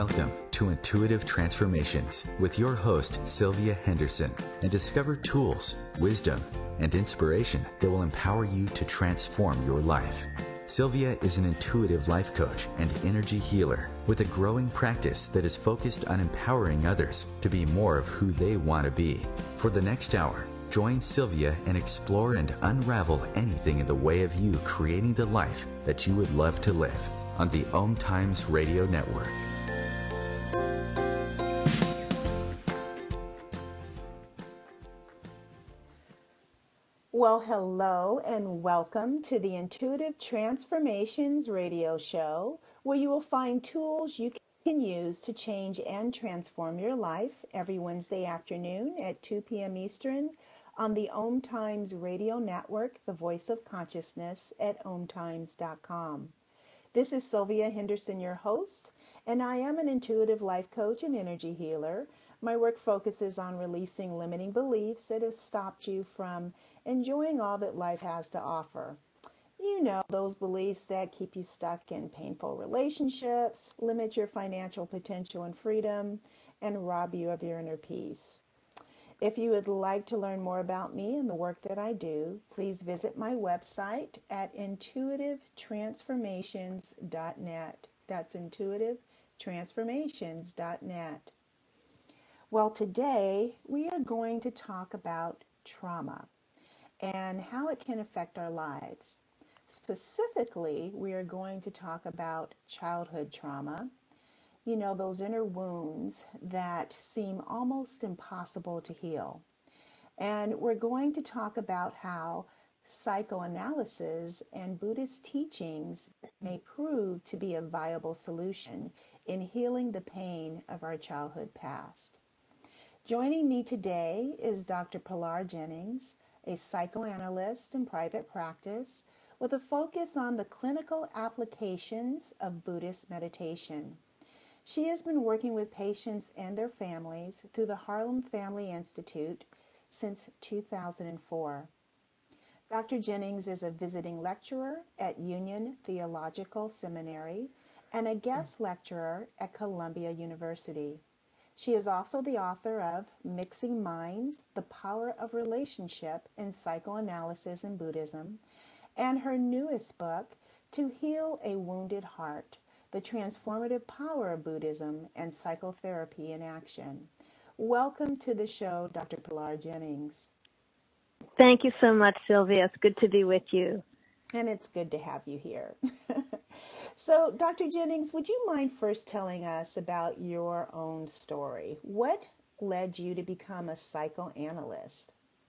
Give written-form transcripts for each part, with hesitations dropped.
Welcome to Intuitive Transformations with your host, Sylvia Henderson, and discover tools, wisdom, and inspiration that will empower you to transform your life. Sylvia is an intuitive life coach and energy healer with a growing practice that is focused on empowering others to be more of who they want to be. For the next hour, join Sylvia and explore and unravel anything in the way of you creating the life that you would love to live on the Om Times Radio Network. Well, hello and welcome to the Intuitive Transformations radio show, where you will find tools you can use to change and transform your life every Wednesday afternoon at 2 p.m. Eastern on the Om Times Radio Network, the voice of consciousness at omtimes.com. This is Sylvia Henderson, your host, and I am an intuitive life coach and energy healer. My work focuses on releasing limiting beliefs that have stopped you from enjoying all that life has to offer. You know, those beliefs that keep you stuck in painful relationships, limit your financial potential and freedom, and rob you of your inner peace. If you would like to learn more about me and the work that I do, please visit my website at intuitivetransformations.net. That's intuitivetransformations.net. Well, today we are going to talk about trauma and how it can affect our lives. Specifically, we are going to talk about childhood trauma. You know, those inner wounds that seem almost impossible to heal. And we're going to talk about how psychoanalysis and Buddhist teachings may prove to be a viable solution in healing the pain of our childhood past. Joining me today is Dr. Pilar Jennings, a psychoanalyst in private practice with a focus on the clinical applications of Buddhist meditation. She has been working with patients and their families through the Harlem Family Institute since 2004. Dr. Jennings is a visiting lecturer at Union Theological Seminary and a guest lecturer at Columbia University. She is also the author of Mixing Minds, The Power of Relationship in Psychoanalysis and Buddhism, and her newest book, To Heal a Wounded Heart, The Transformative Power of Buddhism and Psychotherapy in Action. Welcome to the show, Dr. Pilar Jennings. Thank you so much, Sylvia. It's good to be with you. And it's good to have you here. So, Dr. Jennings, would you mind first telling us about your own story? What led you to become a psychoanalyst?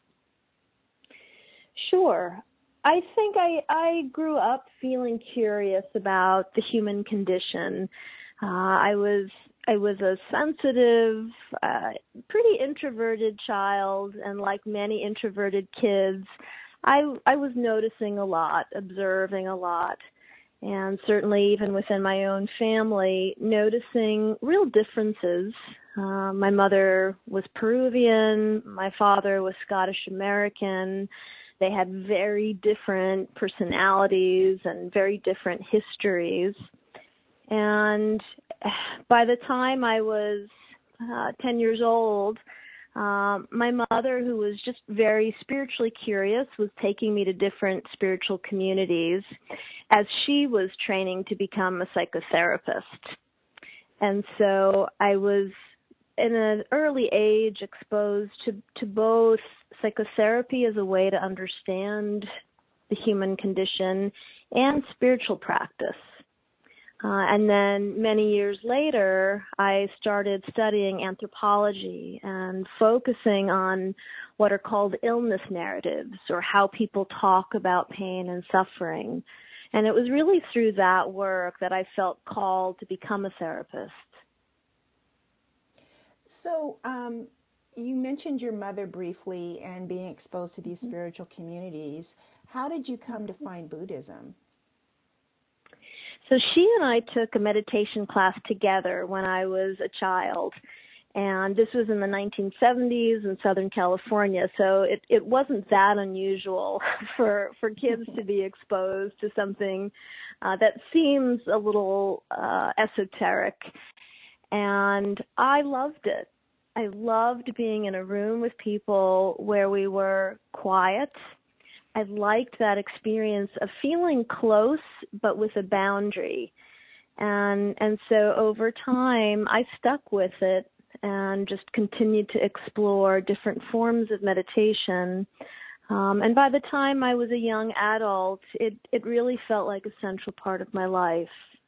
Sure. I think I grew up feeling curious about the human condition. I was a sensitive, pretty introverted child, and like many introverted kids, I was noticing a lot, observing a lot. And certainly even within my own family, noticing real differences. My mother was Peruvian, my father was Scottish American. They had very different personalities and very different histories. And by the time I was 10 years old, my mother, who was just very spiritually curious, was taking me to different spiritual communities as she was training to become a psychotherapist. And so I was, in an early age, exposed to both psychotherapy as a way to understand the human condition and spiritual practice. And then many years later, I started studying anthropology and focusing on what are called illness narratives, or how people talk about pain and suffering. And it was really through that work that I felt called to become a therapist. So, you mentioned your mother briefly and being exposed to these spiritual communities. How did you come to find Buddhism? So she and I took a meditation class together when I was a child, and this was in the 1970s in Southern California, so it wasn't that unusual for kids to be exposed to something that seems a little esoteric. And I loved it. I loved being in a room with people where we were quiet. I liked that experience of feeling close, but with a boundary. And so over time, I stuck with it and just continued to explore different forms of meditation. And by the time I was a young adult, it really felt like a central part of my life.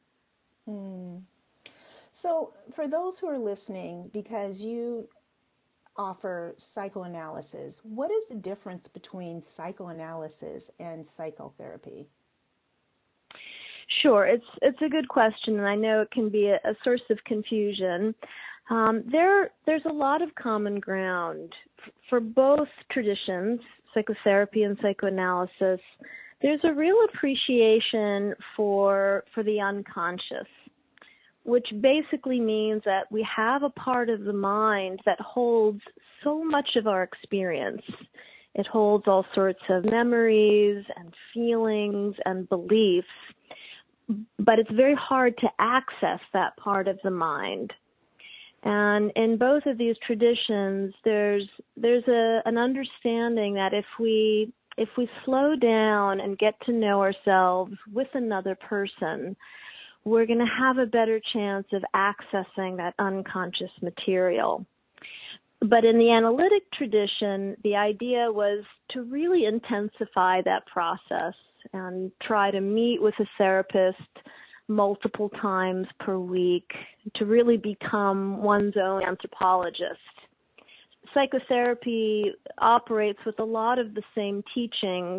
So for those who are listening, because you offer psychoanalysis, what is the difference between psychoanalysis and psychotherapy? Sure, it's a good question, and I know it can be a source of confusion. There's a lot of common ground for both traditions, psychotherapy and psychoanalysis. There's a real appreciation for the unconscious, which basically means that we have a part of the mind that holds so much of our experience. It holds all sorts of memories and feelings and beliefs, but it's very hard to access that part of the mind. And in both of these traditions, there's an understanding that if we slow down and get to know ourselves with another person, we're going to have a better chance of accessing that unconscious material. But in the analytic tradition, the idea was to really intensify that process and try to meet with a therapist multiple times per week to really become one's own anthropologist. Psychotherapy operates with a lot of the same teachings,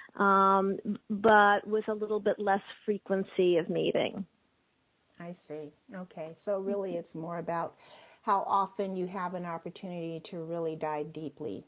but with a little bit less frequency of meeting. I see. Okay. So really it's more about how often you have an opportunity to really dive deeply.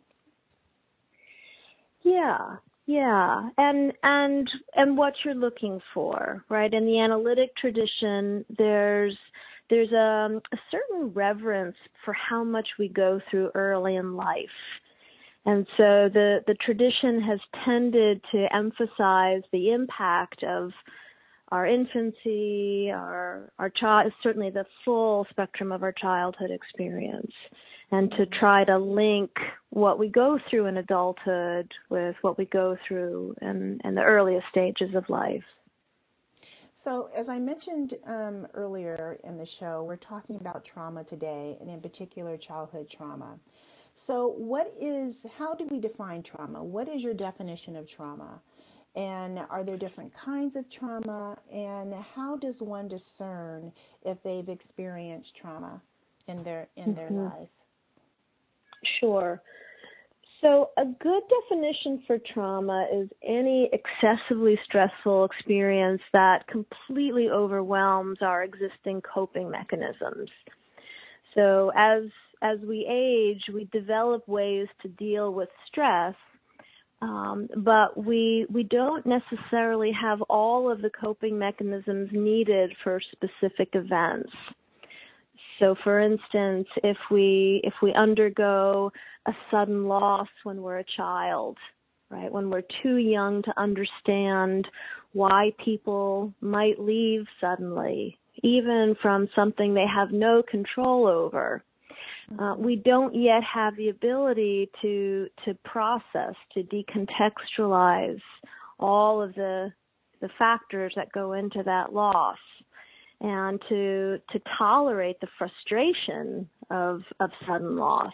Yeah. And what you're looking for, right? In the analytic tradition, there's a certain reverence for how much we go through early in life. And so the tradition has tended to emphasize the impact of our infancy, our child, certainly the full spectrum of our childhood experience, and to try to link what we go through in adulthood with what we go through in the earliest stages of life. So as I mentioned earlier in the show, we're talking about trauma today, and in particular childhood trauma. So how do we define trauma? What is your definition of trauma? And are there different kinds of trauma? And how does one discern if they've experienced trauma in their life? Sure. So a good definition for trauma is any excessively stressful experience that completely overwhelms our existing coping mechanisms. So as we age, we develop ways to deal with stress, but we don't necessarily have all of the coping mechanisms needed for specific events. So, for instance, if we undergo a sudden loss when we're a child, right, when we're too young to understand why people might leave suddenly, even from something they have no control over, we don't yet have the ability to process, to decontextualize all of the factors that go into that loss, and to tolerate the frustration of sudden loss.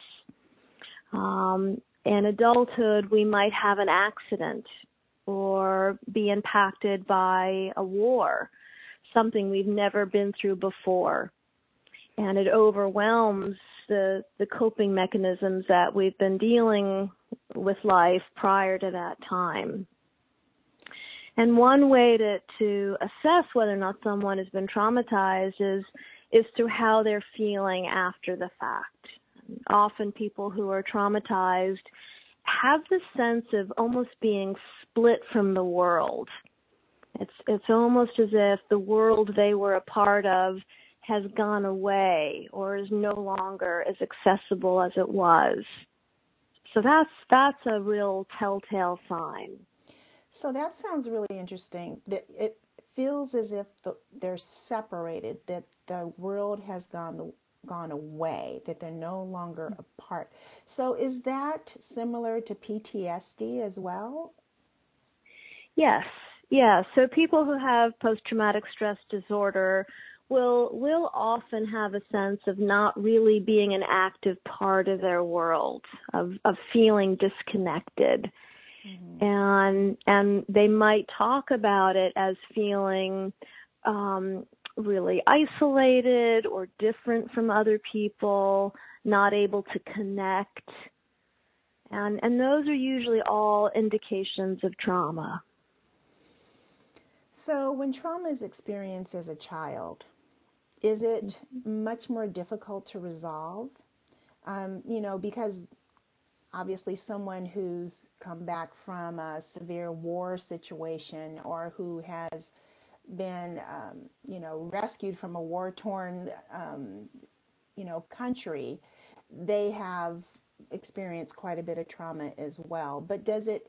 In adulthood, we might have an accident or be impacted by a war, something we've never been through before, and it overwhelms the coping mechanisms that we've been dealing with life prior to that time. And one way to assess whether or not someone has been traumatized is through how they're feeling after the fact. Often people who are traumatized have the sense of almost being split from the world. It's almost as if the world they were a part of has gone away or is no longer as accessible as it was. So that's a real telltale sign. So that sounds really interesting. feels as if they're separated, that the world has gone away, that they're no longer apart. So is that similar to PTSD as well? Yes. Yeah. So people who have post-traumatic stress disorder will often have a sense of not really being an active part of their world, of feeling disconnected. And they might talk about it as feeling really isolated or different from other people, not able to connect. And those are usually all indications of trauma. So when trauma is experienced as a child, is it much more difficult to resolve? Because obviously someone who's come back from a severe war situation or who has been, rescued from a war-torn, country, they have experienced quite a bit of trauma as well. But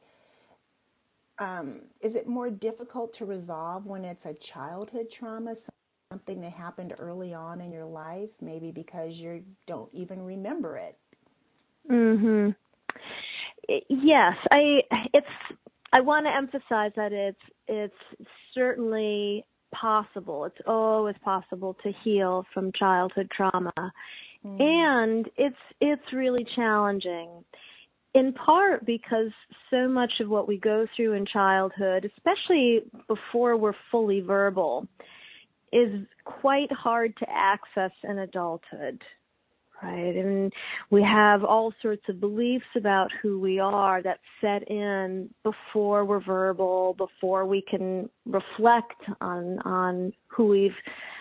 is it more difficult to resolve when it's a childhood trauma, something that happened early on in your life, maybe because you don't even remember it? Mhm. Yes, I want to emphasize that it's certainly possible. It's always possible to heal from childhood trauma. And it's really challenging, in part because so much of what we go through in childhood, especially before we're fully verbal, is quite hard to access in adulthood, right? And we have all sorts of beliefs about who we are that set in before we're verbal, before we can reflect on who we've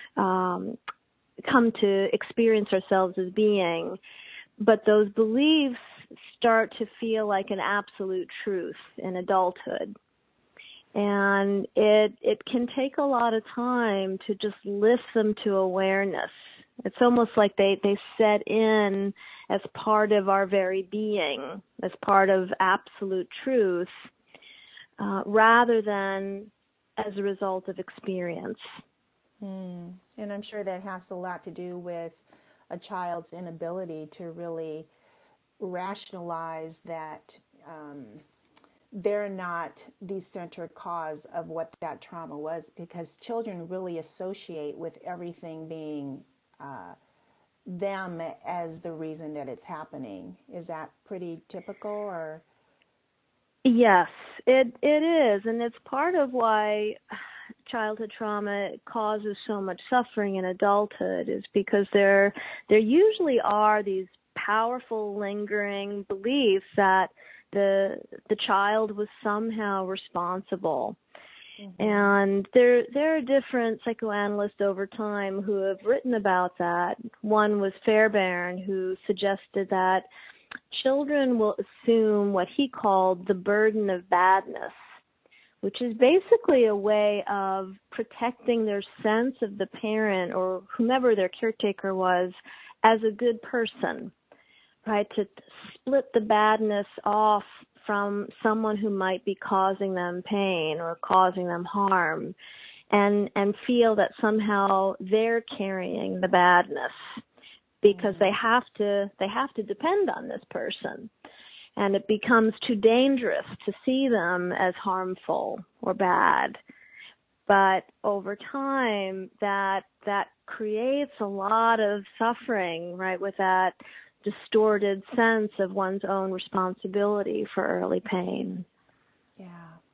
come to experience ourselves as being. But those beliefs start to feel like an absolute truth in adulthood. And it can take a lot of time to just lift them to awareness. It's almost like they set in as part of our very being, as part of absolute truth, rather than as a result of experience. And I'm sure that has a lot to do with a child's inability to really rationalize that they're not the center cause of what that trauma was, because children really associate with everything being them as the reason that it's happening. Is that pretty typical, or? Yes, it is, and it's part of why childhood trauma causes so much suffering in adulthood, is because there usually are these powerful lingering beliefs that the child was somehow responsible. And there are different psychoanalysts over time who have written about that. One was Fairbairn, who suggested that children will assume what he called the burden of badness, which is basically a way of protecting their sense of the parent or whomever their caretaker was as a good person, right? To split the badness off from someone who might be causing them pain or causing them harm, and feel that somehow they're carrying the badness because they have to depend on this person. And it becomes too dangerous to see them as harmful or bad. But over time, that creates a lot of suffering, right, with that distorted sense of one's own responsibility for early pain. Yeah.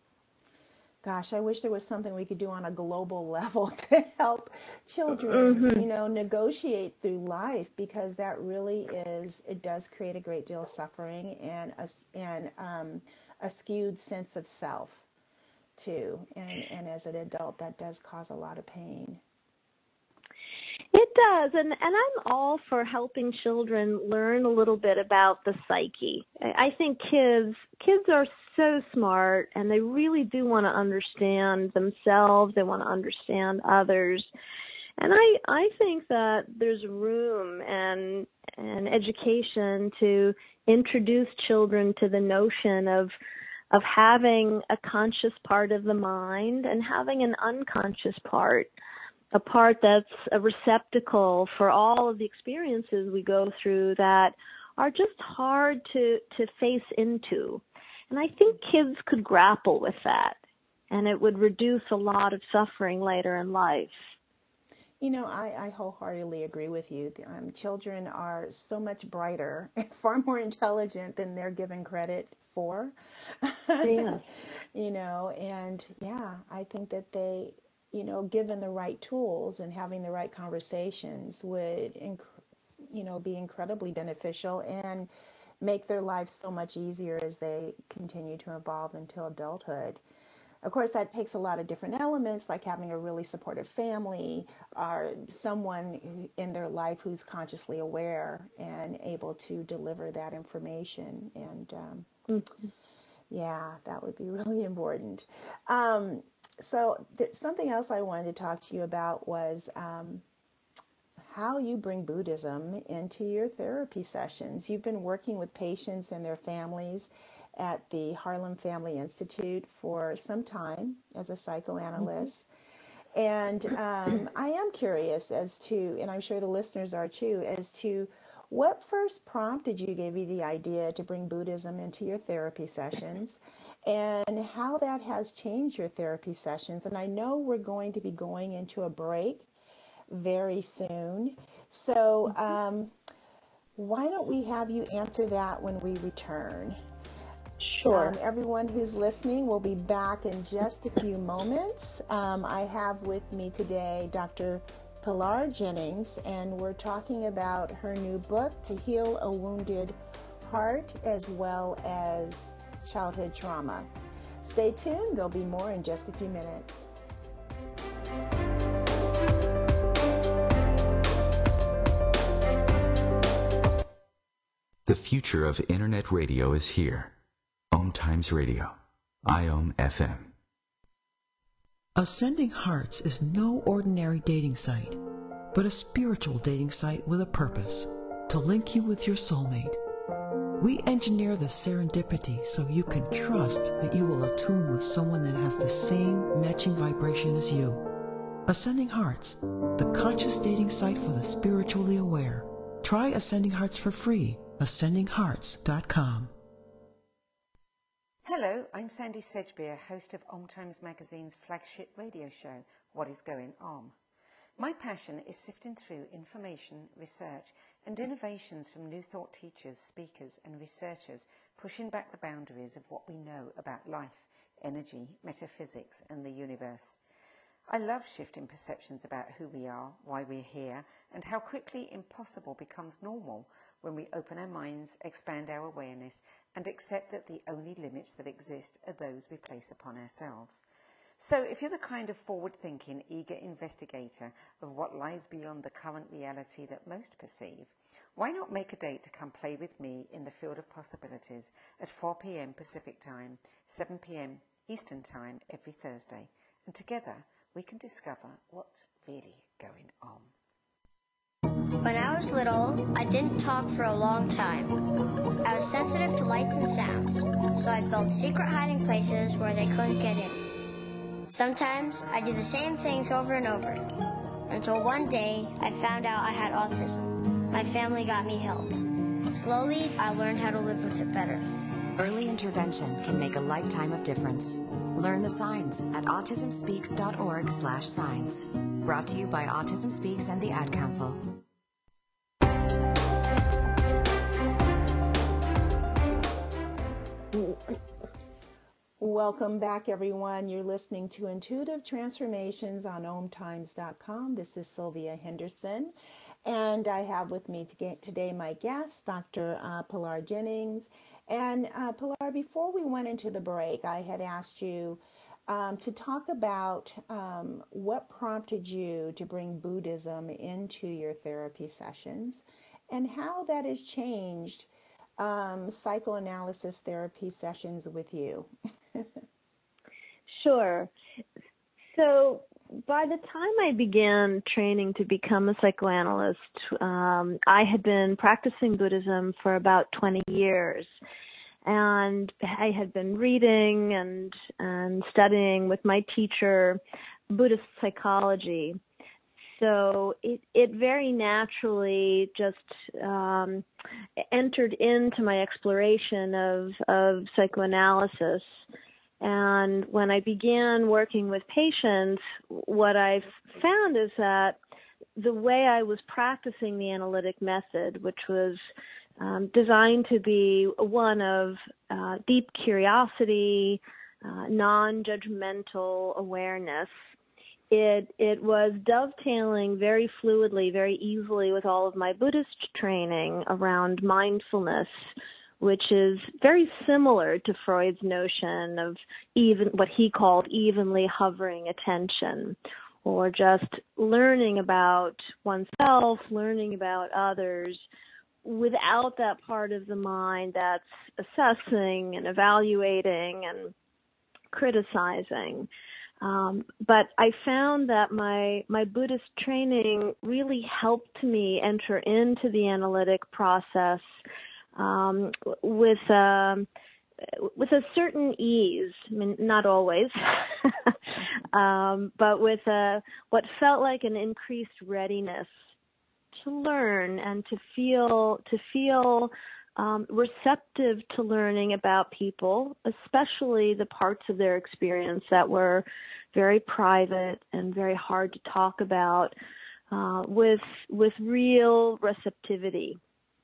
Gosh, I wish there was something we could do on a global level to help children, negotiate through life, because that really it does create a great deal of suffering and a skewed sense of self too. And as an adult, that does cause a lot of pain. It does, and I'm all for helping children learn a little bit about the psyche. I think kids are so smart, and they really do want to understand themselves. They want to understand others, and I think that there's room and education to introduce children to the notion of of having a conscious part of the mind and having an unconscious part, a part that's a receptacle for all of the experiences we go through that are just hard to face into. And I think kids could grapple with that, and it would reduce a lot of suffering later in life. I wholeheartedly agree with you. Children are so much brighter and far more intelligent than they're given credit for. Yeah. And yeah, I think that they, given the right tools and having the right conversations would, be incredibly beneficial and make their lives so much easier as they continue to evolve until adulthood. Of course, that takes a lot of different elements, like having a really supportive family or someone in their life who's consciously aware and able to deliver that information. And yeah, that would be really important. Something else I wanted to talk to you about was how you bring Buddhism into your therapy sessions. You've been working with patients and their families at the Harlem Family Institute for some time as a psychoanalyst. And I am curious as to, and I'm sure the listeners are too, as to what first prompted you, gave you the idea to bring Buddhism into your therapy sessions, and how that has changed your therapy sessions. And I know we're going to be going into a break very soon. So why don't we have you answer that when we return? Sure. Everyone who's listening, will be back in just a few moments. I have with me today Dr. Pilar Jennings, and we're talking about her new book, To Heal a Wounded Heart, as well as childhood trauma. Stay tuned. There'll be more in just a few minutes. The future of Internet radio is here. Om Times Radio, IOM FM. Ascending Hearts is no ordinary dating site, but a spiritual dating site with a purpose, to link you with your soulmate. We engineer the serendipity so you can trust that you will attune with someone that has the same matching vibration as you. Ascending Hearts, the conscious dating site for the spiritually aware. Try Ascending Hearts for free. AscendingHearts.com. Hello, I'm Sandy Sedgbeer, host of Om Times Magazine's flagship radio show, What is Going On? My passion is sifting through information, research, and innovations from new thought teachers, speakers, and researchers pushing back the boundaries of what we know about life, energy, metaphysics, and the universe. I love shifting perceptions about who we are, why we're here, and how quickly impossible becomes normal when we open our minds, expand our awareness, and accept that the only limits that exist are those we place upon ourselves. So if you're the kind of forward-thinking, eager investigator of what lies beyond the current reality that most perceive, why not make a date to come play with me in the field of possibilities at 4 p.m. Pacific Time, 7 p.m. Eastern Time every Thursday, and together we can discover what's really going on. When I was little, I didn't talk for a long time. I was sensitive to lights and sounds, so I built secret hiding places where they couldn't get in. Sometimes I did the same things over and over, until one day I found out I had autism. My family got me help. Slowly, I learned how to live with it better. Early intervention can make a lifetime of difference. Learn the signs at autismspeaks.org/signs. Brought to you by Autism Speaks and the Ad Council. Welcome back, everyone. You're listening to Intuitive Transformations on OmTimes.com. This is Sylvia Henderson, and I have with me today my guest, Dr. Pilar Jennings. And Pilar, before we went into the break, I had asked you to talk about what prompted you to bring Buddhism into your therapy sessions and how that has changed psychoanalysis therapy sessions with you. Sure. So by the time I began training to become a psychoanalyst, I had been practicing Buddhism for about 20 years. And I had been reading and studying with my teacher Buddhist psychology. So it very naturally just entered into my exploration of psychoanalysis. And when I began working with patients, what I found is that the way I was practicing the analytic method, which was designed to be one of deep curiosity, non-judgmental awareness, it was dovetailing very fluidly, very easily with all of my Buddhist training around mindfulness, which is very similar to Freud's notion of what he called evenly hovering attention, or just learning about oneself, learning about others, without that part of the mind that's assessing and evaluating and criticizing. But I found that my Buddhist training really helped me enter into the analytic process with a certain ease. I mean, not always, but with what felt like an increased readiness to learn and to feel receptive to learning about people, especially the parts of their experience that were very private and very hard to talk about, with real receptivity.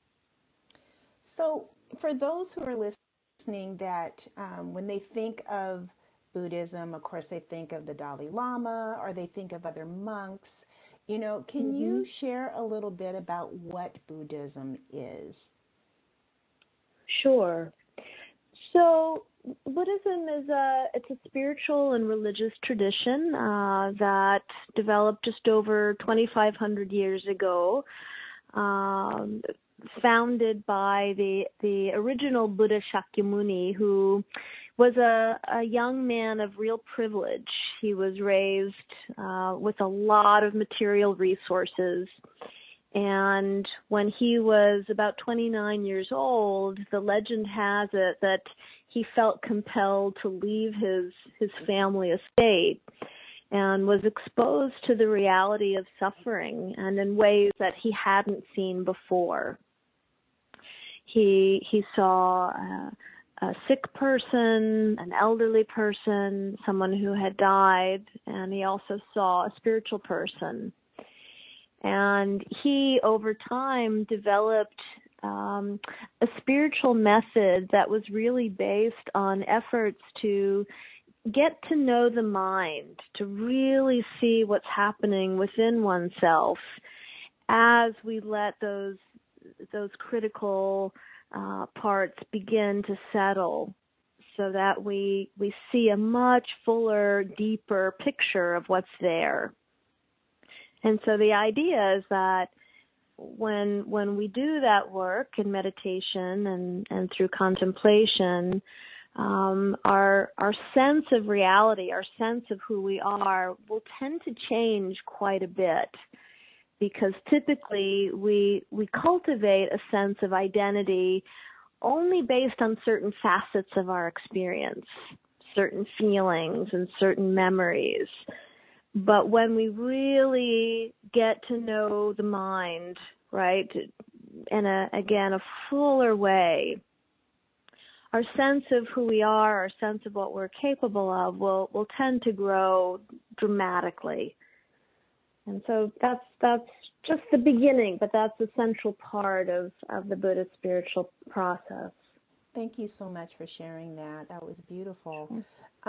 So for those who are listening that when they think of Buddhism, of course, they think of the Dalai Lama or they think of other monks. Can you share a little bit about what Buddhism is? Sure. So Buddhism is it's a spiritual and religious tradition that developed just over 2,500 years ago, founded by the original Buddha Shakyamuni, who was a young man of real privilege. He was raised with a lot of material resources. And when he was about 29 years old, the legend has it that he felt compelled to leave his family estate and was exposed to the reality of suffering and in ways that he hadn't seen before. He saw a sick person, an elderly person, someone who had died, and he also saw a spiritual person. And he, over time, developed a spiritual method that was really based on efforts to get to know the mind, to really see what's happening within oneself as we let those critical parts begin to settle, so that we see a much fuller, deeper picture of what's there. And so the idea is that when we do that work in meditation and through contemplation, our sense of reality, our sense of who we are, will tend to change quite a bit, because typically we cultivate a sense of identity only based on certain facets of our experience, certain feelings and certain memories. But when we really get to know the mind, right, in a fuller way, our sense of who we are, our sense of what we're capable of will tend to grow dramatically. And so that's just the beginning, but that's a central part of the Buddhist spiritual process. Thank you so much for sharing that. That was beautiful.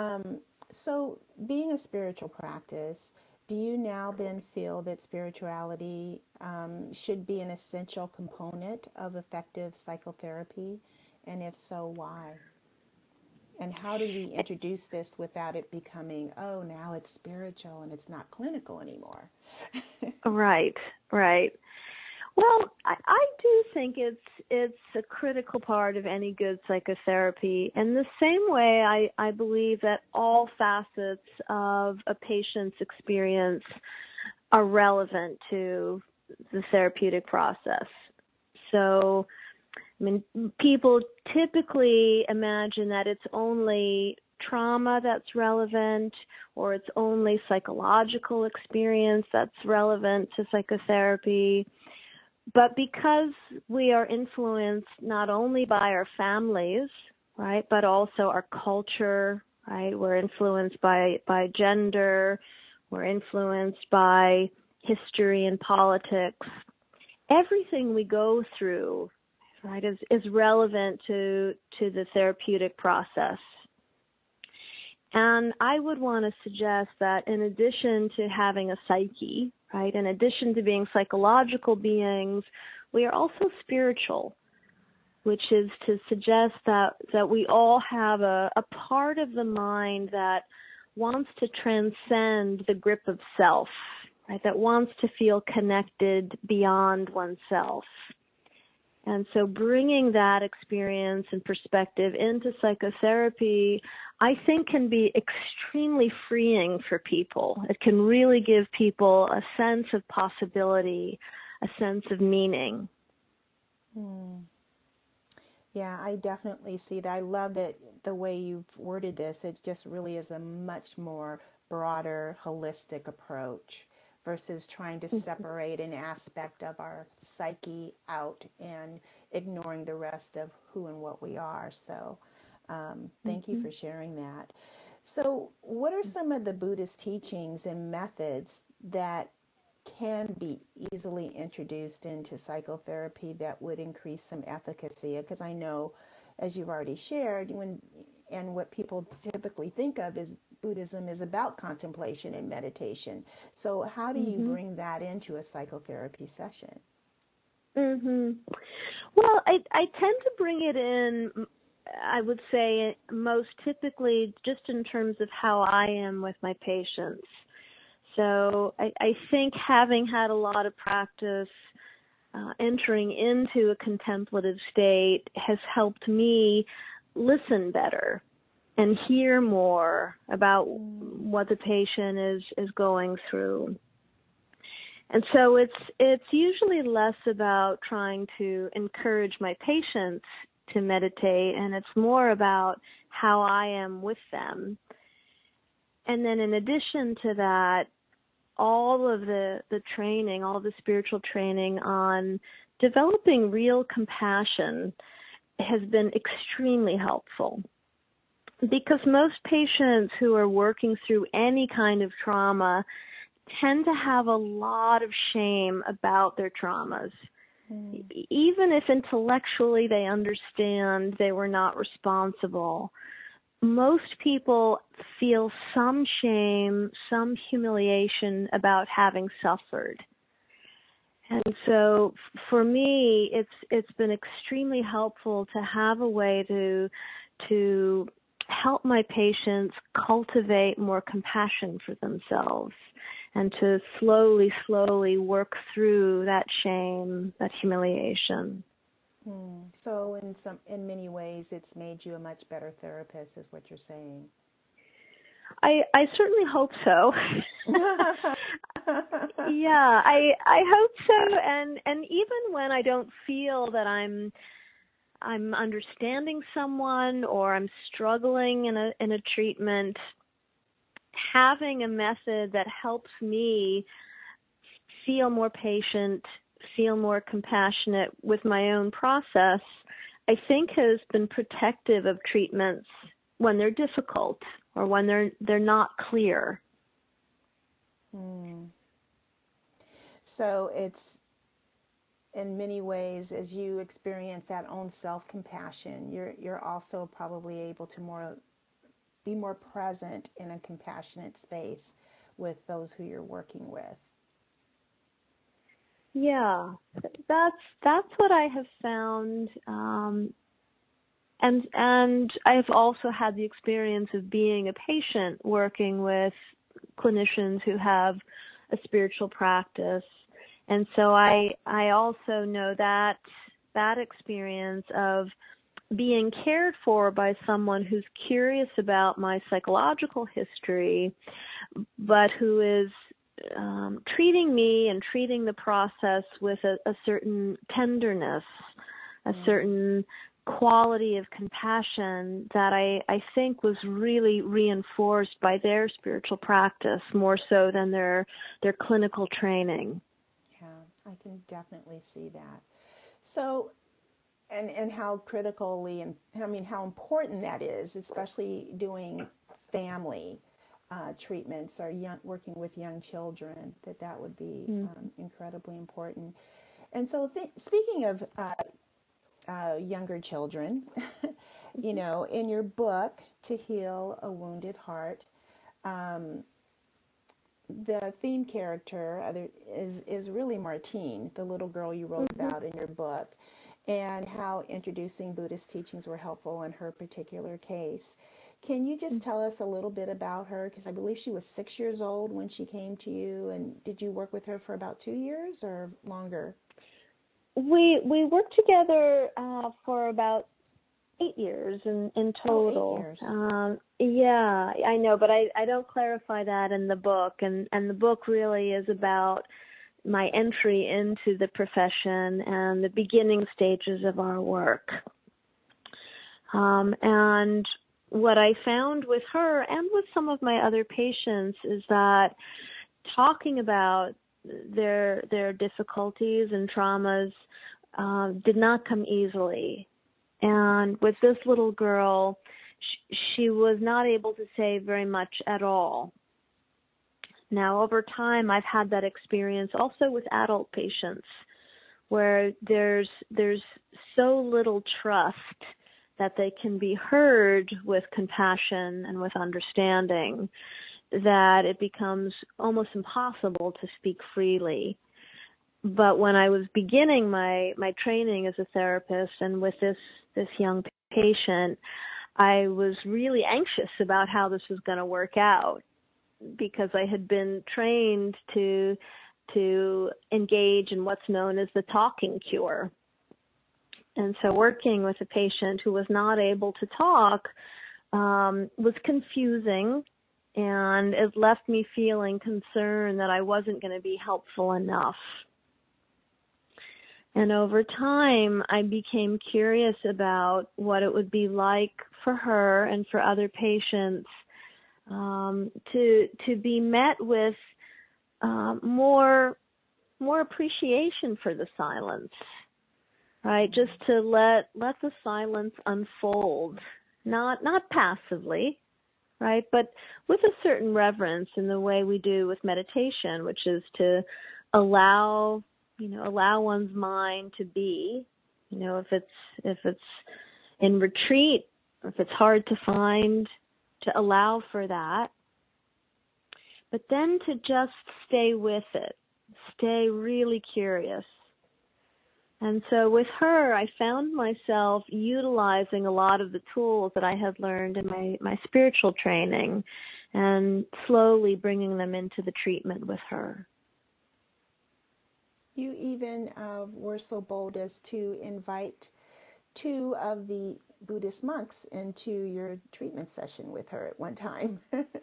So being a spiritual practice, do you now then feel that spirituality should be an essential component of effective psychotherapy? And if so, why? And how do we introduce this without it becoming, oh, now it's spiritual and it's not clinical anymore? Right. Well, I do think it's a critical part of any good psychotherapy. In the same way, I believe that all facets of a patient's experience are relevant to the therapeutic process. So I mean, people typically imagine that it's only trauma that's relevant, or it's only psychological experience that's relevant to psychotherapy. But because we are influenced not only by our families, right, but also our culture, right? We're influenced by gender, we're influenced by history and politics. Everything we go through, right, is relevant to the therapeutic process. And I would want to suggest that in addition to having a psyche, right, in addition to being psychological beings, we are also spiritual, which is to suggest that we all have a part of the mind that wants to transcend the grip of self, right, that wants to feel connected beyond oneself. And so bringing that experience and perspective into psychotherapy, I think, can be extremely freeing for people. It can really give people a sense of possibility, a sense of meaning. Yeah, I definitely see that. I love that the way you've worded this. It just really is a much more broader, holistic approach versus trying to separate an aspect of our psyche out and ignoring the rest of who and what we are. So thank you for sharing that. So what are some of the Buddhist teachings and methods that can be easily introduced into psychotherapy that would increase some efficacy? Because I know, as you've already shared, and what people typically think of is Buddhism is about contemplation and meditation. So how do you bring that into a psychotherapy session? Well, I tend to bring it in, I would say, most typically just in terms of how I am with my patients. So I think having had a lot of practice entering into a contemplative state has helped me listen better and hear more about what the patient is going through. And so it's usually less about trying to encourage my patients to meditate, and it's more about how I am with them. And then in addition to that, all of the training, all the spiritual training on developing real compassion has been extremely helpful. Because most patients who are working through any kind of trauma tend to have a lot of shame about their traumas. Even if intellectually they understand they were not responsible, most people feel some shame, some humiliation about having suffered. And so for me, it's been extremely helpful to have a way to help my patients cultivate more compassion for themselves and to slowly work through that shame, that humiliation. So in many ways, it's made you a much better therapist, is what you're saying. I certainly hope so. Yeah, I hope so. And even when I don't feel that I'm understanding someone or I'm struggling in a treatment, having a method that helps me feel more patient, feel more compassionate with my own process, I think has been protective of treatments when they're difficult or when they're not clear. So it's in many ways, as you experience that own self-compassion, you're also probably able to be more present in a compassionate space with those who you're working with. Yeah, that's what I have found, and I've also had the experience of being a patient working with clinicians who have a spiritual practice, and so I also know that experience of being cared for by someone who's curious about my psychological history, but who is treating me and treating the process with a certain tenderness, a certain quality of compassion that I think was really reinforced by their spiritual practice more so than their clinical training. Yeah, I can definitely see that. So, and how critically, and I mean, how important that is, especially doing family treatments or working with young children, that would be incredibly important. And so, speaking of younger children, you know, in your book, To Heal a Wounded Heart, the theme character is really Martine, the little girl you wrote about in your book, and how introducing Buddhist teachings were helpful in her particular case. Can you just tell us a little bit about her? Because I believe she was 6 years old when she came to you, and did you work with her for about 2 years or longer? We worked together for about 8 years in total. 8 years. Yeah, I know, but I don't clarify that in the book, and the book really is about my entry into the profession and the beginning stages of our work. And what I found with her and with some of my other patients is that talking about their difficulties and traumas did not come easily. And with this little girl, she was not able to say very much at all. Now, over time, I've had that experience also with adult patients, where there's so little trust that they can be heard with compassion and with understanding that it becomes almost impossible to speak freely. But when I was beginning my training as a therapist and with this young patient, I was really anxious about how this was going to work out, because I had been trained to engage in what's known as the talking cure. And so working with a patient who was not able to talk was confusing, and it left me feeling concerned that I wasn't going to be helpful enough. And over time, I became curious about what it would be like for her and for other patients to be met with more appreciation for the silence, right? Just to let the silence unfold, not passively, right? But with a certain reverence in the way we do with meditation, which is to allow one's mind to be, if it's in retreat, or if it's hard to find, to allow for that. But then to just stay with it, stay really curious. And so with her, I found myself utilizing a lot of the tools that I had learned in my spiritual training and slowly bringing them into the treatment with her. You even were so bold as to invite 2 of the Buddhist monks into your treatment session with her at one time.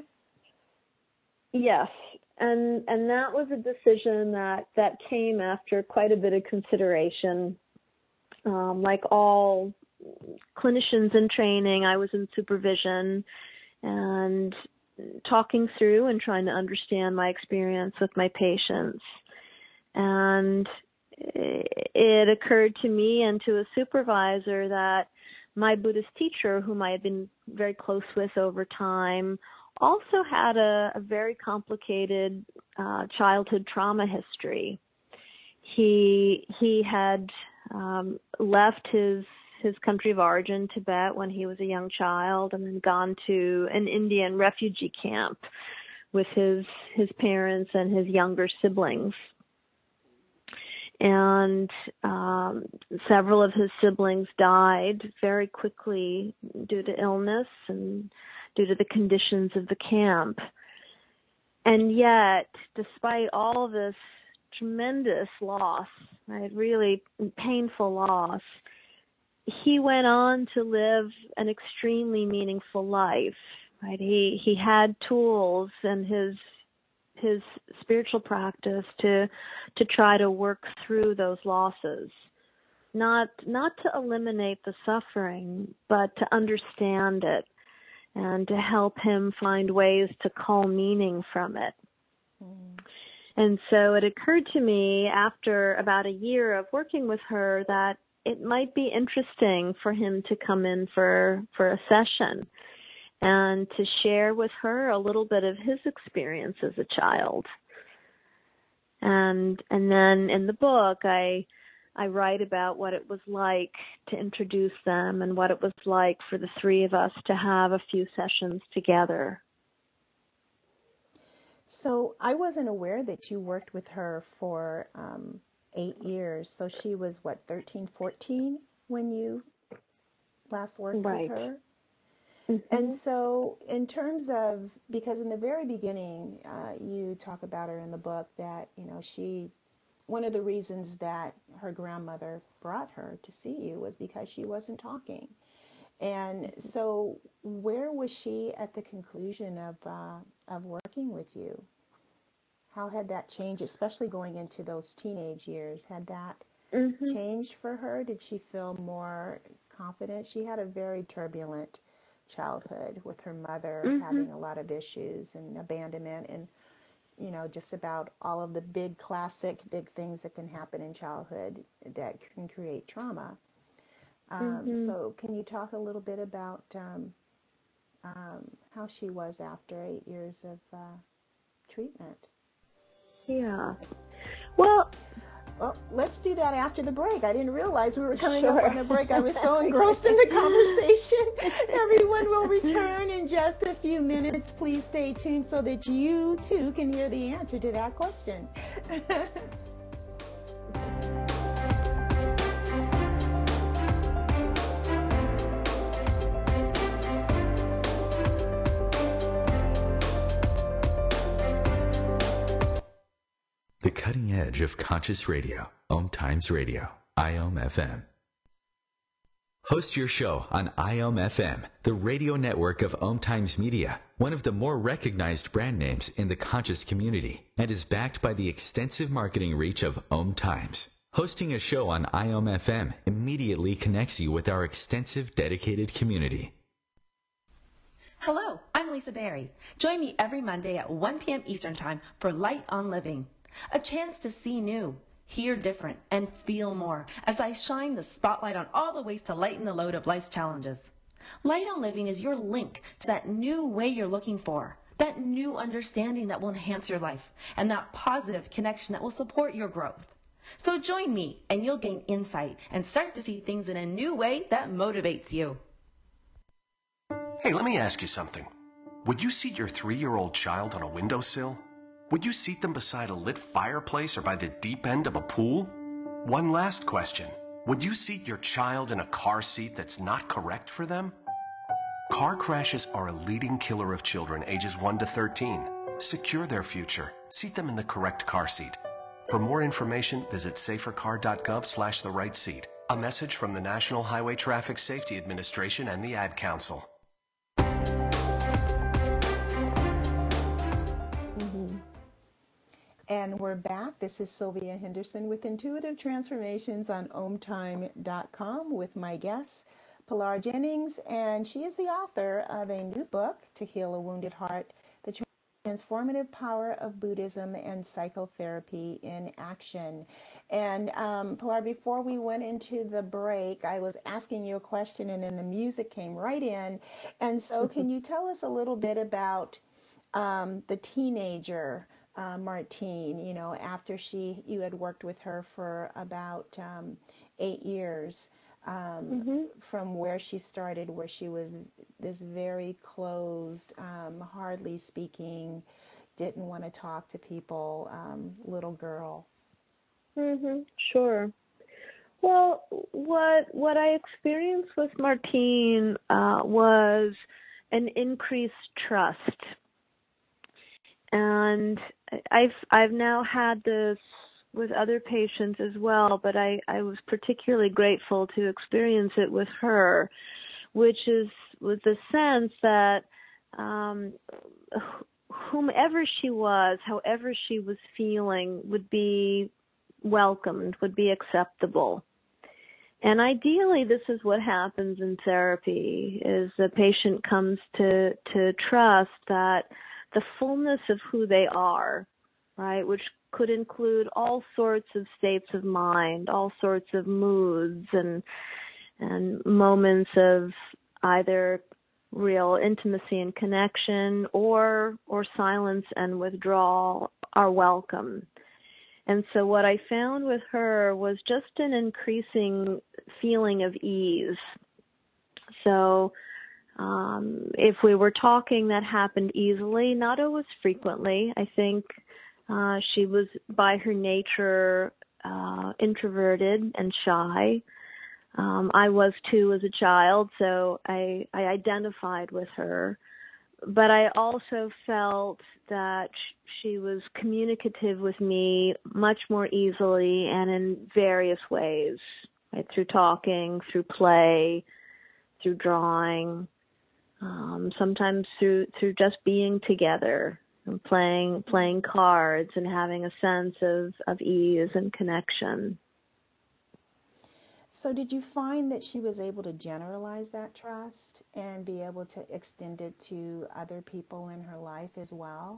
Yes, and that was a decision that came after quite a bit of consideration. Like all clinicians in training, I was in supervision and talking through and trying to understand my experience with my patients. And it occurred to me and to a supervisor that my Buddhist teacher, whom I had been very close with over time, also had a very complicated childhood trauma history. He had left his country of origin, Tibet, when he was a young child, and then gone to an Indian refugee camp with his parents and his younger siblings. And several of his siblings died very quickly due to illness and due to the conditions of the camp. And yet, despite all this tremendous loss, right, really painful loss, he went on to live an extremely meaningful life. Right? He had tools in his spiritual practice to try to work through those losses, not to eliminate the suffering, but to understand it and to help him find ways to cull meaning from it. Mm. And so it occurred to me after about a year of working with her that it might be interesting for him to come in for a session and to share with her a little bit of his experience as a child. And then in the book, I write about what it was like to introduce them and what it was like for the three of us to have a few sessions together. So I wasn't aware that you worked with her for 8 years. So she was, 13, 14 when you last worked with her? Mm-hmm. And so in terms of, because in the very beginning, you talk about her in the book that, one of the reasons that her grandmother brought her to see you was because she wasn't talking. And so where was she at the conclusion of working with you? How had that changed, especially going into those teenage years? Had that changed for her? Did she feel more confident? She had a very turbulent childhood with her mother having a lot of issues and abandonment and, just about all of the big things that can happen in childhood that can create trauma. So can you talk a little bit about how she was after 8 years of treatment? Yeah. Well, let's do that after the break. I didn't realize we were coming up on a break. I was so engrossed in the conversation. Everyone will return in just a few minutes. Please stay tuned so that you, too, can hear the answer to that question. The cutting edge of conscious radio, Om Times Radio, IOM FM. Host your show on IOM FM, the radio network of Om Times Media, one of the more recognized brand names in the conscious community, and is backed by the extensive marketing reach of Om Times. Hosting a show on IOM FM immediately connects you with our extensive dedicated community. Hello, I'm Lisa Berry. Join me every Monday at 1 p.m. Eastern Time for Light on Living. A chance to see new, hear different, and feel more as I shine the spotlight on all the ways to lighten the load of life's challenges. Light on Living is your link to that new way you're looking for, that new understanding that will enhance your life, and that positive connection that will support your growth. So join me and you'll gain insight and start to see things in a new way that motivates you. Hey, let me ask you something. Would you seat your 3-year-old child on a windowsill? Would you seat them beside a lit fireplace or by the deep end of a pool? One last question. Would you seat your child in a car seat that's not correct for them? Car crashes are a leading killer of children ages 1 to 13. Secure their future. Seat them in the correct car seat. For more information, visit safercar.gov/the right seat. A message from the National Highway Traffic Safety Administration and the Ad Council. And we're back. This is Sylvia Henderson with Intuitive Transformations on OmTime.com with my guest, Pilar Jennings, and she is the author of a new book, To Heal a Wounded Heart, The Transformative Power of Buddhism and Psychotherapy in Action. And Pilar, before we went into the break, I was asking you a question and then the music came right in. And so can you tell us a little bit about the teenager, Martine, after you had worked with her for about 8 years, from where she started, where she was this very closed, hardly speaking, didn't want to talk to people, little girl. Sure. Well, what I experienced with Martine was an increased trust. And I've now had this with other patients as well, but I was particularly grateful to experience it with her, which is with the sense that whomever she was, however she was feeling, would be welcomed, would be acceptable. And ideally, this is what happens in therapy, is the patient comes to trust that the fullness of who they are, right, which could include all sorts of states of mind, all sorts of moods and moments of either real intimacy and connection or silence and withdrawal are welcome. And so what I found with her was just an increasing feeling of ease. So if we were talking, that happened easily, not always frequently. I think she was, by her nature, introverted and shy. I was too as a child, so I identified with her. But I also felt that she was communicative with me much more easily and in various ways, right? Through talking, through play, through drawing, sometimes through just being together and playing cards and having a sense of ease and connection. So did you find that she was able to generalize that trust and be able to extend it to other people in her life as well?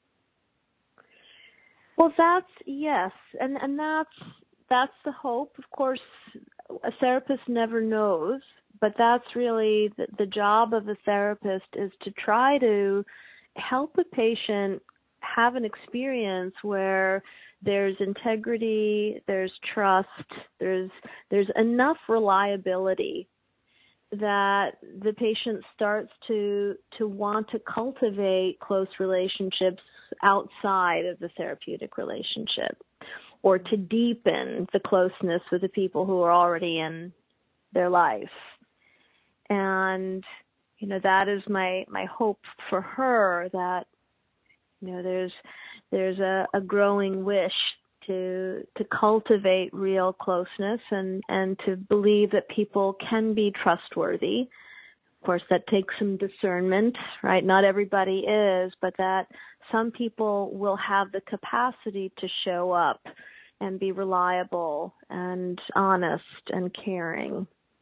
Well, yes, and that's the hope. Of course, a therapist never knows, but that's really the job of a therapist, is to try to help a patient have an experience where there's integrity, there's trust, there's enough reliability that the patient starts to want to cultivate close relationships outside of the therapeutic relationship, or to deepen the closeness with the people who are already in their life. And, that is my hope for her, that, there's a growing wish to cultivate real closeness and to believe that people can be trustworthy. Of course, that takes some discernment, right? Not everybody is, but that some people will have the capacity to show up and be reliable and honest and caring.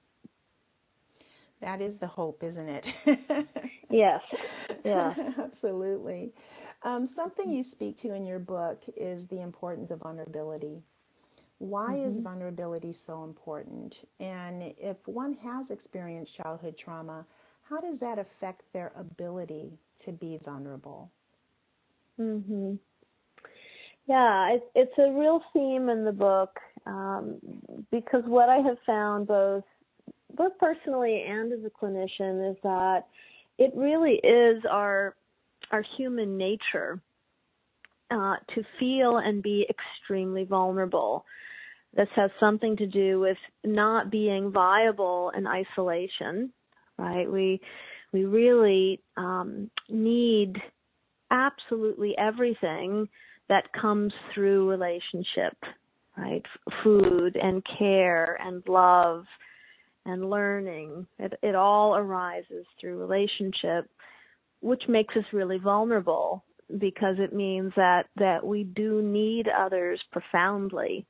That is the hope, isn't it? Yes. Yeah. Absolutely. Something you speak to in your book is the importance of vulnerability. Why is vulnerability so important? And if one has experienced childhood trauma, how does that affect their ability to be vulnerable? Mhm. Yeah, it's a real theme in the book, because what I have found both personally and as a clinician is that it really is our human nature to feel and be extremely vulnerable. This has something to do with not being viable in isolation, right? We really need absolutely everything that comes through relationship, right? Food and care and love and learning. It all arises through relationship, which makes us really vulnerable, because it means that we do need others profoundly.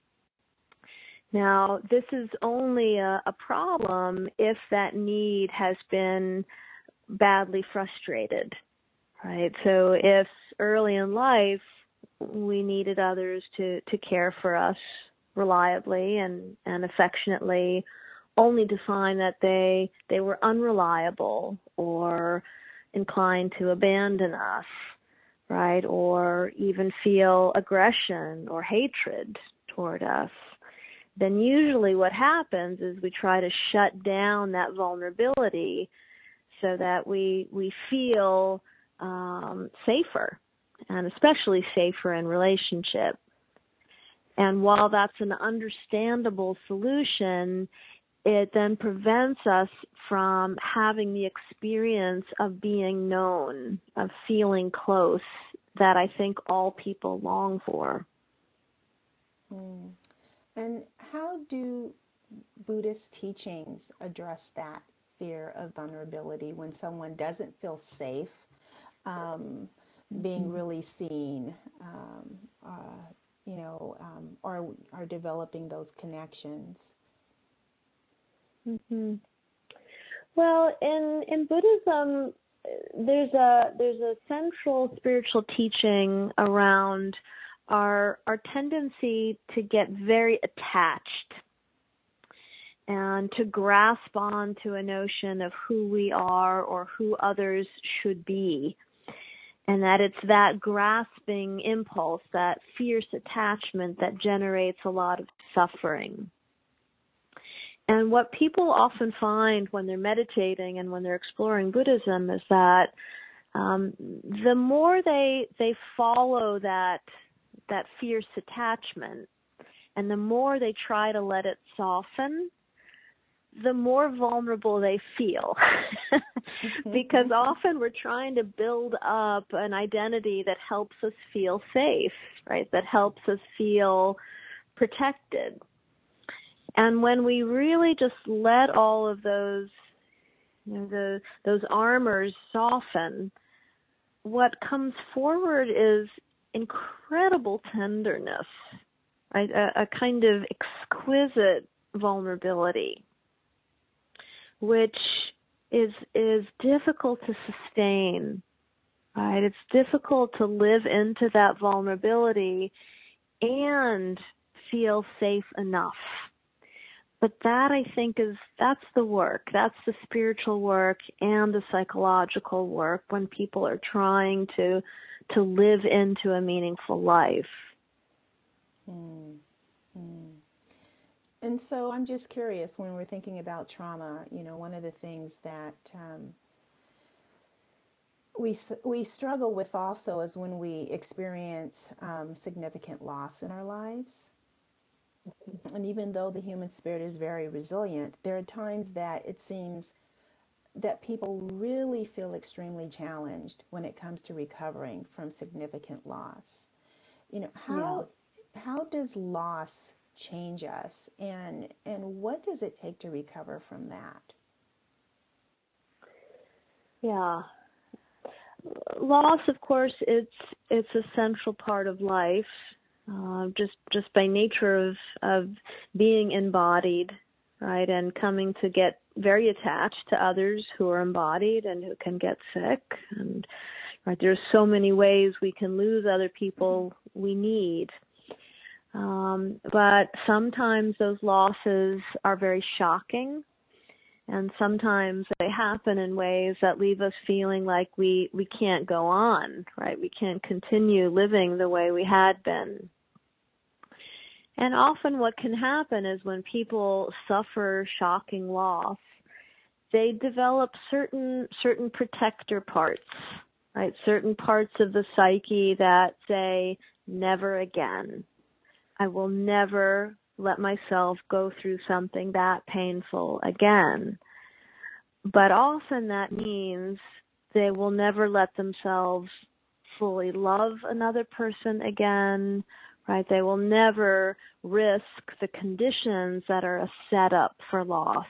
Now, this is only a problem if that need has been badly frustrated, right? So if early in life we needed others to care for us reliably and affectionately, only to find that they were unreliable or inclined to abandon us, right? Or even feel aggression or hatred toward us, then usually what happens is we try to shut down that vulnerability so that we feel safer, and especially safer in relationship. And while that's an understandable solution, it then prevents us from having the experience of being known, of feeling close, that I think all people long for. And how do Buddhist teachings address that fear of vulnerability when someone doesn't feel safe being really seen, or are developing those connections? Hmm. Well, in Buddhism, there's a central spiritual teaching around our tendency to get very attached and to grasp onto a notion of who we are or who others should be. And that it's that grasping impulse, that fierce attachment that generates a lot of suffering. And what people often find when they're meditating and when they're exploring Buddhism is that the more they follow that fierce attachment, and the more they try to let it soften, the more vulnerable they feel. Because often we're trying to build up an identity that helps us feel safe, right? That helps us feel protected. And when we really just let all of those, those armors soften, what comes forward is incredible tenderness, right? A kind of exquisite vulnerability, which is difficult to sustain, right? It's difficult to live into that vulnerability and feel safe enough. But that, I think, that's the work. That's the spiritual work and the psychological work when people are trying to live into a meaningful life. And so I'm just curious, when we're thinking about trauma, one of the things that we struggle with also is when we experience significant loss in our lives. And even though the human spirit is very resilient, there are times that it seems that people really feel extremely challenged when it comes to recovering from significant loss. How does loss change us, and what does it take to recover from that? Yeah. Loss, of course, it's a central part of life. Just by nature of being embodied, right, and coming to get very attached to others who are embodied and who can get sick. And right, there's so many ways we can lose other people we need. But sometimes those losses are very shocking, and sometimes they happen in ways that leave us feeling like we can't go on, right? We can't continue living the way we had been. And often what can happen is when people suffer shocking loss, they develop certain protector parts, right? Certain parts of the psyche that say, never again. I will never let myself go through something that painful again. But often that means they will never let themselves fully love another person again, right? They will never risk the conditions that are a setup for loss.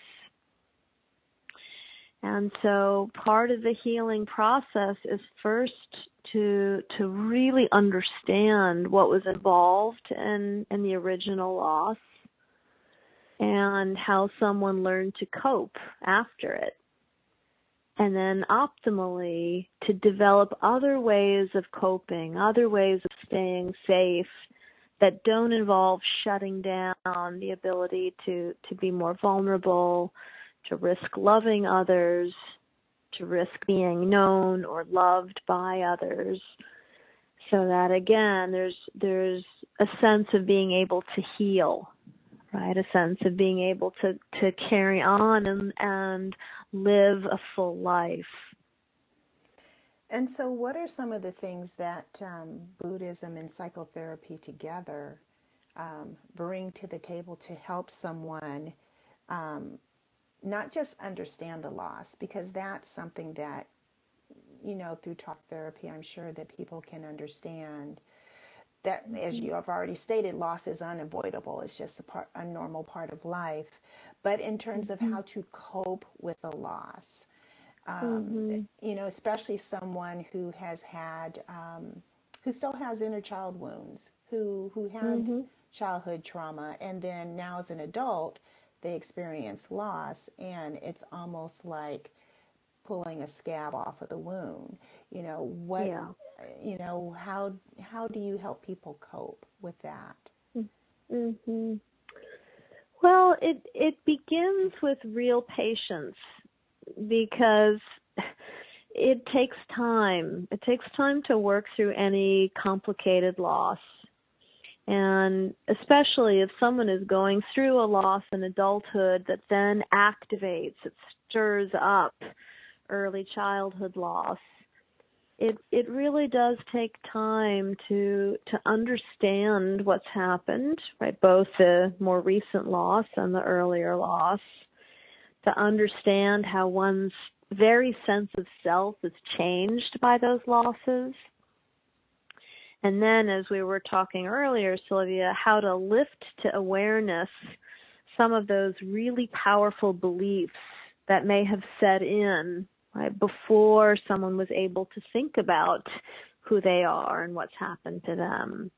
And so part of the healing process is first to really understand what was involved in the original loss and how someone learned to cope after it. And then optimally to develop other ways of coping, other ways of staying safe that don't involve shutting down the ability to be more vulnerable, to risk loving others, to risk being known or loved by others. So that again, there's a sense of being able to heal, right? A sense of being able to carry on and live a full life. And so what are some of the things that Buddhism and psychotherapy together bring to the table to help someone not just understand the loss, because that's something that, through talk therapy, I'm sure that people can understand that, as you have already stated, loss is unavoidable. It's just a normal part of life. But in terms of how to cope with a loss, especially someone who has had, who still has inner child wounds, who had childhood trauma, and then now as an adult they experience loss, and it's almost like pulling a scab off of the wound. Yeah. How do you help people cope with that? Mm-hmm. Well, it begins with real patience, because it takes time. It takes time to work through any complicated loss. And especially if someone is going through a loss in adulthood that then activates, it stirs up early childhood loss, it really does take time to understand what's happened, right? Both the more recent loss and the earlier loss, to understand how one's very sense of self is changed by those losses. And then, as we were talking earlier, Sylvia, how to lift to awareness some of those really powerful beliefs that may have set in right before someone was able to think about who they are and what's happened to them.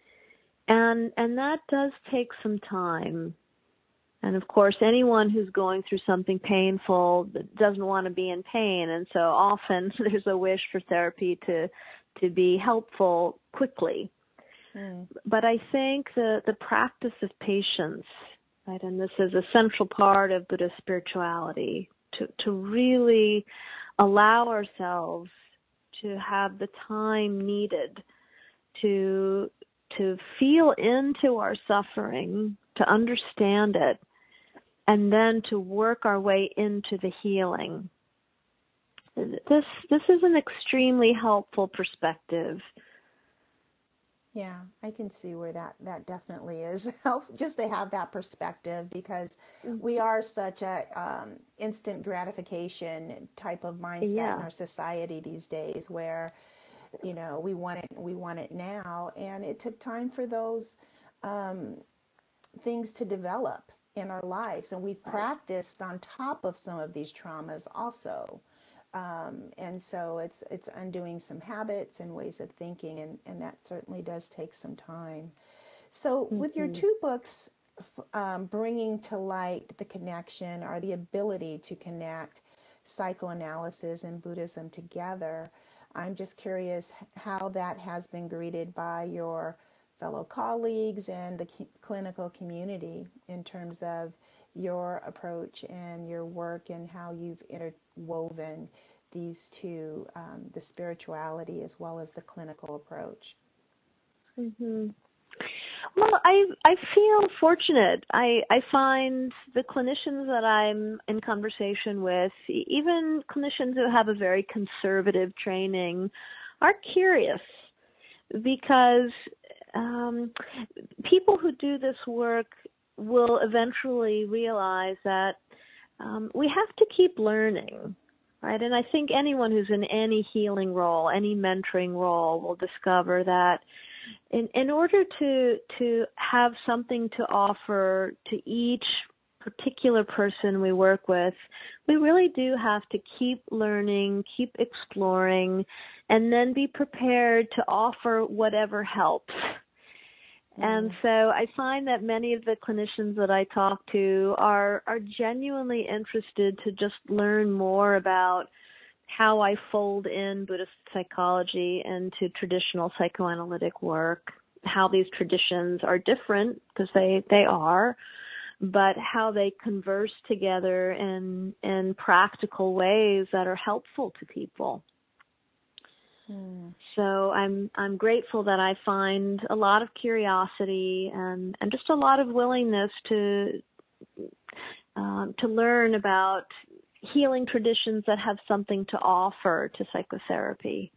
And that does take some time. And of course, anyone who's going through something painful doesn't want to be in pain. And so often there's a wish for therapy to be helpful quickly. But I think the practice of patience, right, and this is a central part of Buddhist spirituality, to really allow ourselves to have the time needed to feel into our suffering, to understand it, and then to work our way into the healing. This is an extremely helpful perspective. Yeah, I can see where that definitely is helpful, just to have that perspective, because we are such a instant gratification type of mindset in our society these days, where we want it now, and it took time for those things to develop in our lives, and we've practiced on top of some of these traumas also. And so it's undoing some habits and ways of thinking, and that certainly does take some time. So with your two books, bringing to light the connection, or the ability to connect psychoanalysis and Buddhism together, I'm just curious how that has been greeted by your fellow colleagues and the clinical community in terms of your approach and your work, and how you've interwoven these two, the spirituality as well as the clinical approach. Well, I feel fortunate. I find the clinicians that I'm in conversation with, even clinicians who have a very conservative training, are curious, because people who do this work will eventually realize that we have to keep learning, right? And I think anyone who's in any healing role, any mentoring role, will discover that in order to have something to offer to each particular person we work with, we really do have to keep learning, keep exploring, and then be prepared to offer whatever helps. And so I find that many of the clinicians that I talk to are genuinely interested to just learn more about how I fold in Buddhist psychology into traditional psychoanalytic work, how these traditions are different, because they are, but how they converse together in practical ways that are helpful to people. So I'm grateful that I find a lot of curiosity and just a lot of willingness to learn about healing traditions that have something to offer to psychotherapy.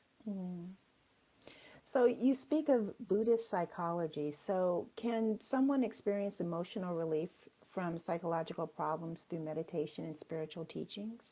So you speak of Buddhist psychology. So can someone experience emotional relief from psychological problems through meditation and spiritual teachings?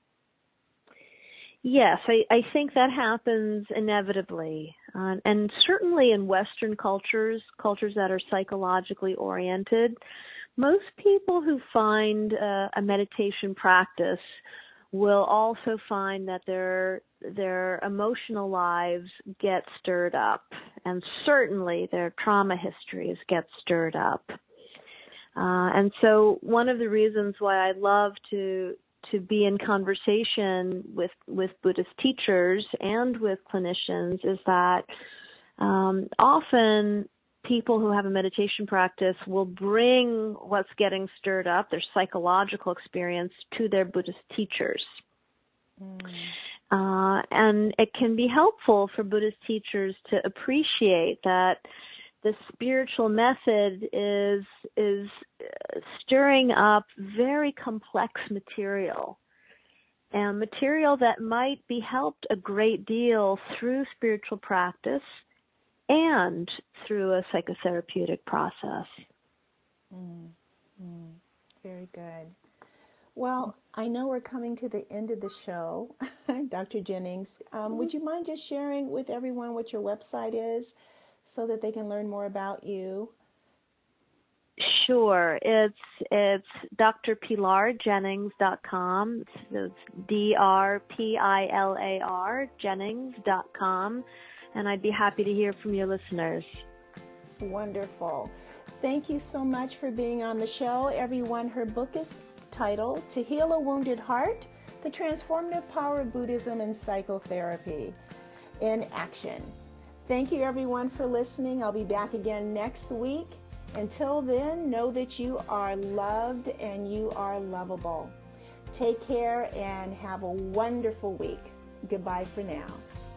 Yes, I think that happens inevitably. And certainly in Western cultures that are psychologically oriented, most people who find a meditation practice will also find that their emotional lives get stirred up, and certainly their trauma histories get stirred up. And so one of the reasons why I love to be in conversation with Buddhist teachers and with clinicians is that often people who have a meditation practice will bring what's getting stirred up, their psychological experience, to their Buddhist teachers. And it can be helpful for Buddhist teachers to appreciate that the spiritual method is stirring up very complex material, and material that might be helped a great deal through spiritual practice and through a psychotherapeutic process. Very good. Well, I know we're coming to the end of the show, Dr. Jennings. Would you mind just sharing with everyone what your website is so that they can learn more about you? Sure. It's drpilarjennings.com. It's DRPILAR Jennings.com. And I'd be happy to hear from your listeners. Wonderful. Thank you so much for being on the show, everyone. Her book is titled To Heal a Wounded Heart, The Transformative Power of Buddhism and Psychotherapy in Action. Thank you, everyone, for listening. I'll be back again next week. Until then, know that you are loved and you are lovable. Take care and have a wonderful week. Goodbye for now.